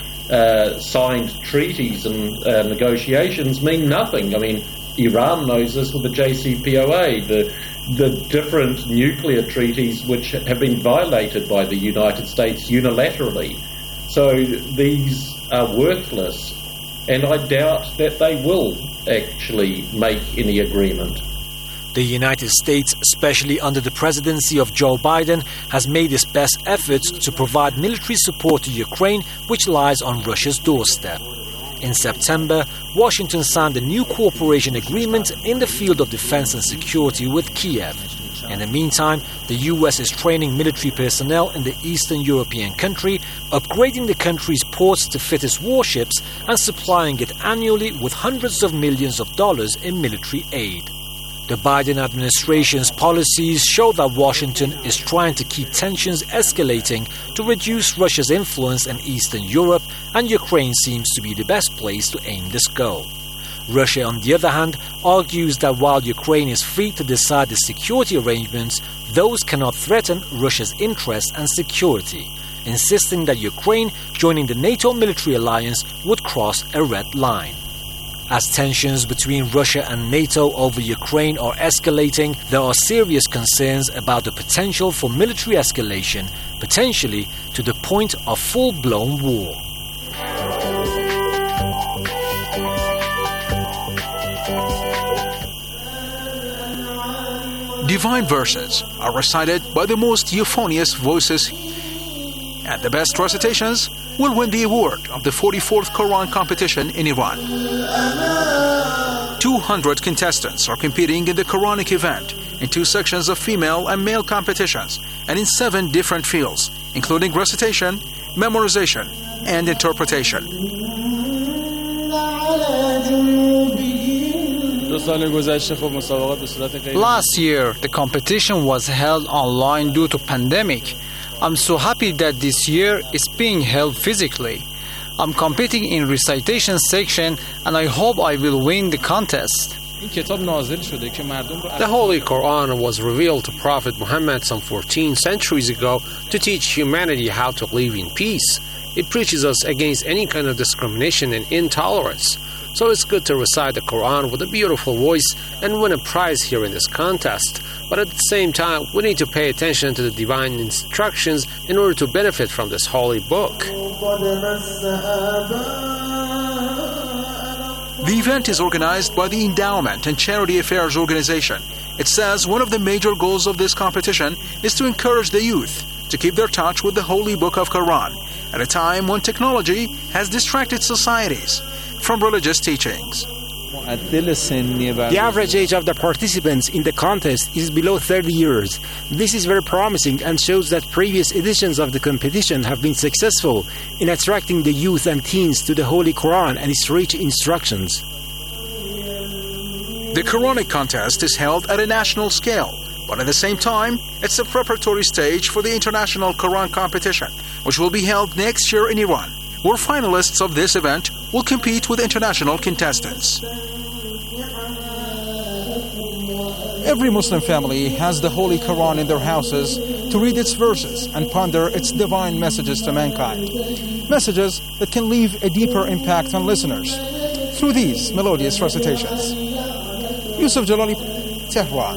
signed treaties and negotiations mean nothing. I mean, Iran knows this with the JCPOA, the different nuclear treaties which have been violated by the United States unilaterally. So these are worthless, and I doubt that they will actually make any agreement. The United States, especially under the presidency of Joe Biden, has made its best efforts to provide military support to Ukraine, which lies on Russia's doorstep. In September, Washington signed a new cooperation agreement in the field of defense and security with Kiev. In the meantime, the US is training military personnel in the Eastern European country, upgrading the country's ports to fit its warships and supplying it annually with hundreds of millions of dollars in military aid. The Biden administration's policies show that Washington is trying to keep tensions escalating to reduce Russia's influence in Eastern Europe, and Ukraine seems to be the best place to aim this goal. Russia, on the other hand, argues that while Ukraine is free to decide the security arrangements, those cannot threaten Russia's interests and security, insisting that Ukraine joining the NATO military alliance would cross a red line. As tensions between Russia and NATO over Ukraine are escalating, there are serious concerns about the potential for military escalation, potentially to the point of full-blown war. Divine verses are recited by the most euphonious voices, and the best recitations will win the award of the 44th Quran competition in Iran. 200 contestants are competing in the Quranic event in 2 sections of female and male competitions and in 7 different fields, including recitation, memorization, and interpretation. Last year, the competition was held online due to pandemic. I'm so happy that this year it's being held physically. I'm competing in recitation section and I hope I will win the contest. The Holy Quran was revealed to Prophet Muhammad some 14 centuries ago to teach humanity how to live in peace. It preaches us against any kind of discrimination and intolerance. So it's good to recite the Quran with a beautiful voice and win a prize here in this contest. But at the same time, we need to pay attention to the divine instructions in order to benefit from this holy book. The event is organized by the Endowment and Charity Affairs Organization. It says one of the major goals of this competition is to encourage the youth to keep their touch with the holy book of Quran at a time when technology has distracted societies from religious teachings. The average age of the participants in the contest is below 30 years. This is very promising and shows that previous editions of the competition have been successful in attracting the youth and teens to the Holy Quran and its rich instructions. The Quranic contest is held at a national scale, but at the same time, it's a preparatory stage for the International Quran competition, which will be held next year in Iran, where finalists of this event will compete with international contestants. Every Muslim family has the Holy Quran in their houses to read its verses and ponder its divine messages to mankind. Messages that can leave a deeper impact on listeners through these melodious recitations. Yusuf Jalali, Tehran.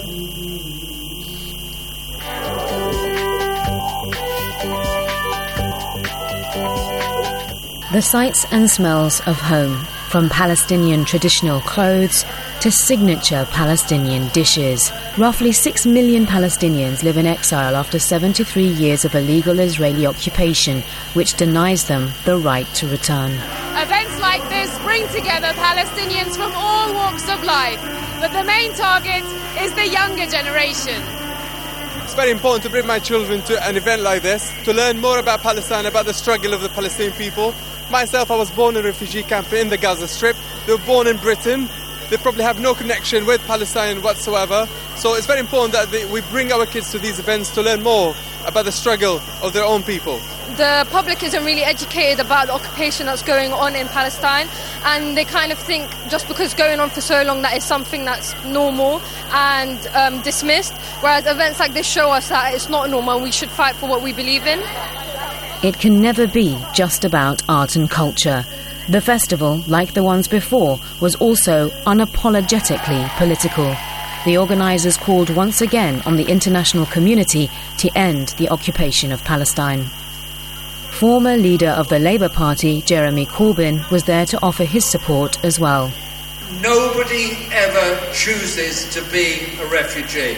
The sights and smells of home, from Palestinian traditional clothes to signature Palestinian dishes. Roughly 6 million Palestinians live in exile after 73 years of illegal Israeli occupation, which denies them the right to return. Events like this bring together Palestinians from all walks of life, but the main target is the younger generation. It's very important to bring my children to an event like this, to learn more about Palestine, about the struggle of the Palestinian people. Myself, I was born in a refugee camp in the Gaza Strip. They were born in Britain. They probably have no connection with Palestine whatsoever. So it's very important that we bring our kids to these events to learn more about the struggle of their own people. The public isn't really educated about the occupation that's going on in Palestine, and they kind of think just because it's going on for so long that it's something that's normal and dismissed, whereas events like this show us that it's not normal and we should fight for what we believe in. It can never be just about art and culture. The festival, like the ones before, was also unapologetically political. The organisers called once again on the international community to end the occupation of Palestine. Former leader of the Labour Party, Jeremy Corbyn, was there to offer his support as well. Nobody ever chooses to be a refugee.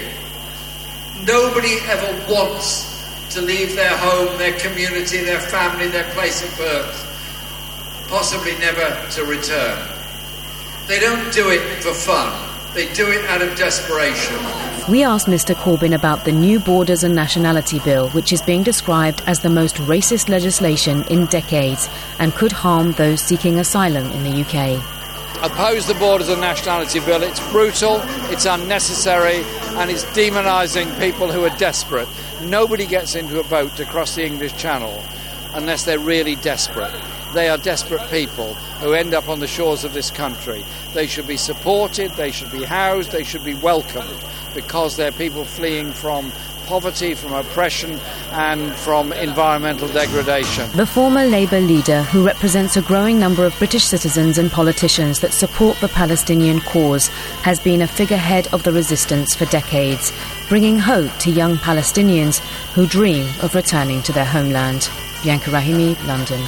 Nobody ever wants to leave their home, their community, their family, their place of birth, possibly never to return. They don't do it for fun. They do it out of desperation. We asked Mr. Corbyn about the new Borders and Nationality Bill, which is being described as the most racist legislation in decades and could harm those seeking asylum in the UK. Oppose the Borders and Nationality Bill. It's brutal, it's unnecessary, and it's demonising people who are desperate. Nobody gets into a boat to cross the English Channel unless they're really desperate. They are desperate people who end up on the shores of this country. They should be supported, they should be housed, they should be welcomed, because they're people fleeing from poverty, from oppression and from environmental degradation. The former Labour leader, who represents a growing number of British citizens and politicians that support the Palestinian cause, has been a figurehead of the resistance for decades, bringing hope to young Palestinians who dream of returning to their homeland. Bianca Rahimi, London.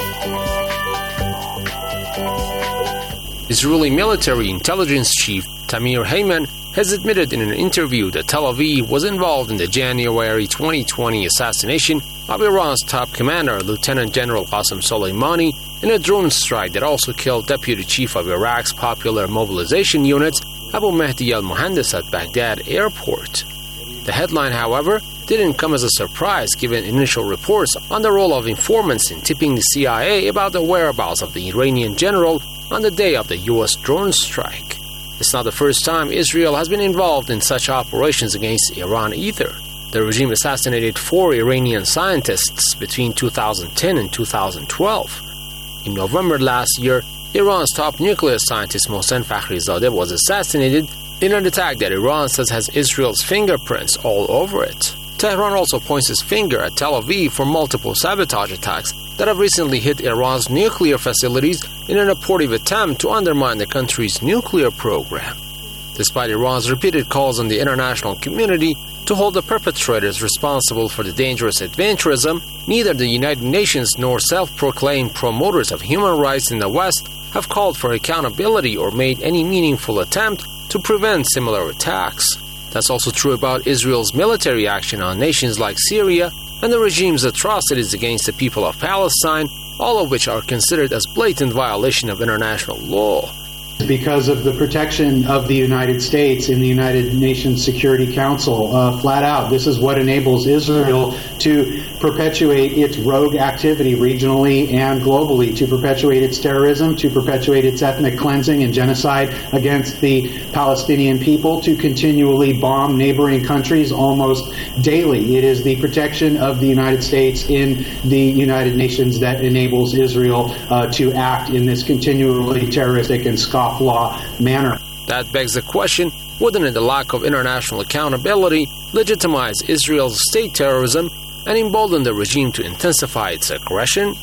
Israeli military intelligence chief Tamir Heyman has admitted in an interview that Tel Aviv was involved in the January 2020 assassination of Iran's top commander, Lieutenant General Qasem Soleimani, in a drone strike that also killed Deputy Chief of Iraq's Popular Mobilization Unit, Abu Mahdi al-Muhandis, at Baghdad airport. The headline, however, didn't come as a surprise given initial reports on the role of informants in tipping the CIA about the whereabouts of the Iranian general on the day of the U.S. drone strike. It's not the first time Israel has been involved in such operations against Iran either. The regime assassinated 4 Iranian scientists between 2010 and 2012. In November last year, Iran's top nuclear scientist Mohsen Fakhrizadeh was assassinated in an attack that Iran says has Israel's fingerprints all over it. Tehran also points its finger at Tel Aviv for multiple sabotage attacks that have recently hit Iran's nuclear facilities in an abortive attempt to undermine the country's nuclear program. Despite Iran's repeated calls on the international community to hold the perpetrators responsible for the dangerous adventurism, neither the United Nations nor self-proclaimed promoters of human rights in the West have called for accountability or made any meaningful attempt to prevent similar attacks. That's also true about Israel's military action on nations like Syria and the regime's atrocities against the people of Palestine, all of which are considered as blatant violation of international law. Because of the protection of the United States in the United Nations Security Council, flat out, this is what enables Israel to perpetuate its rogue activity regionally and globally, to perpetuate its terrorism, to perpetuate its ethnic cleansing and genocide against the Palestinian people, to continually bomb neighboring countries almost daily. It is the protection of the United States in the United Nations that enables Israel to act in this continually terroristic and scofflaw manner. That begs the question, wouldn't the lack of international accountability legitimize Israel's state terrorism and embolden the regime to intensify its aggression?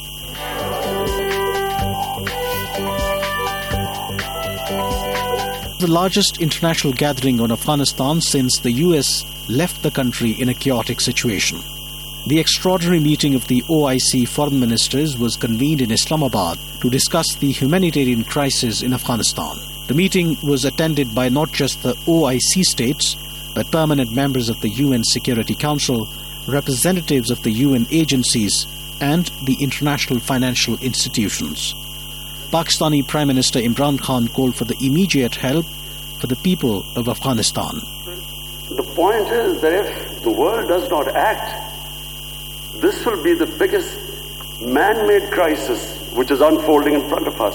The largest international gathering on Afghanistan since the US left the country in a chaotic situation. The extraordinary meeting of the OIC foreign ministers was convened in Islamabad to discuss the humanitarian crisis in Afghanistan. The meeting was attended by not just the OIC states, but permanent members of the UN Security Council, representatives of the UN agencies, and the international financial institutions. Pakistani Prime Minister Imran Khan called for the immediate help for the people of Afghanistan. The point is that if the world does not act, this will be the biggest man-made crisis which is unfolding in front of us.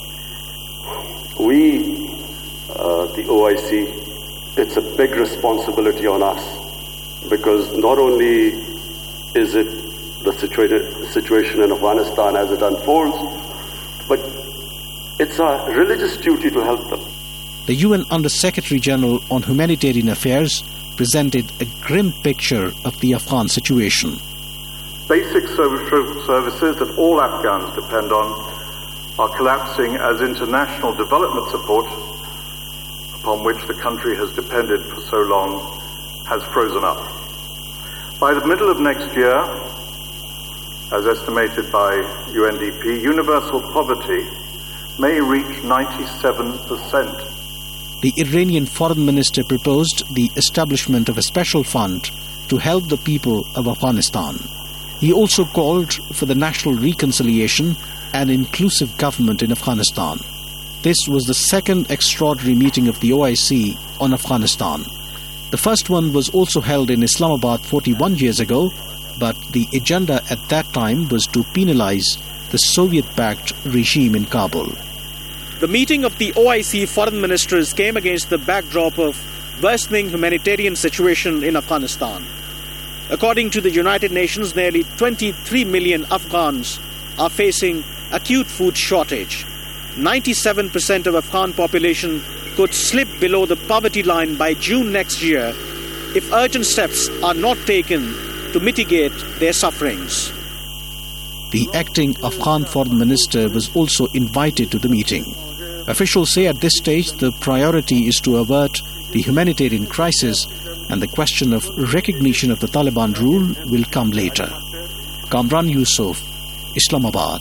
We, the OIC, it's a big responsibility on us, because not only is it the situation in Afghanistan as it unfolds, but it's our religious duty to help them. The UN Under-Secretary General on Humanitarian Affairs presented a grim picture of the Afghan situation. Basic social services that all Afghans depend on are collapsing as international development support, upon which the country has depended for so long, has frozen up. By the middle of next year, as estimated by UNDP, universal poverty may reach 97%. The Iranian foreign minister proposed the establishment of a special fund to help the people of Afghanistan. He also called for the national reconciliation and inclusive government in Afghanistan. This was the second extraordinary meeting of the OIC on Afghanistan. The first one was also held in Islamabad 41 years ago, but the agenda at that time was to penalize the Soviet-backed regime in Kabul. The meeting of the OIC foreign ministers came against the backdrop of worsening humanitarian situation in Afghanistan. According to the United Nations, nearly 23 million Afghans are facing acute food shortage. 97% of Afghan population could slip below the poverty line by June next year if urgent steps are not taken to mitigate their sufferings. The acting Afghan foreign minister was also invited to the meeting. Officials say at this stage the priority is to avert the humanitarian crisis, and the question of recognition of the Taliban rule will come later. Kamran Yusuf, Islamabad.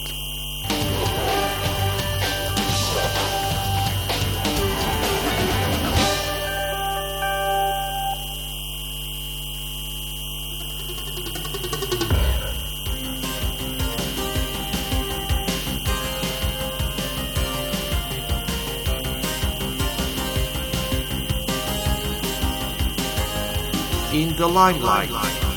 in the limelight.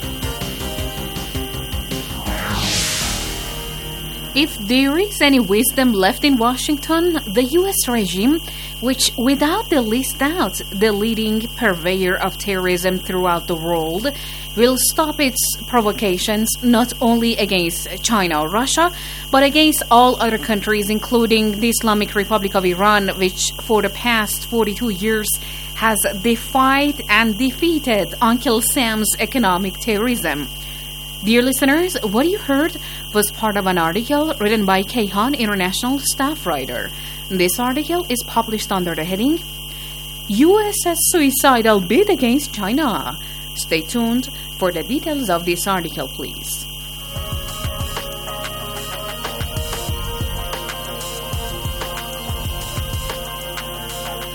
If there is any wisdom left in Washington, the U.S. regime, which without the least doubt the leading purveyor of terrorism throughout the world, will stop its provocations not only against China or Russia, but against all other countries, including the Islamic Republic of Iran, which for the past 42 years has defied and defeated Uncle Sam's economic terrorism. Dear listeners, what you heard was part of an article written by Kayhan International staff writer. This article is published under the heading, U.S.'s suicidal bid against China. Stay tuned for the details of this article, please.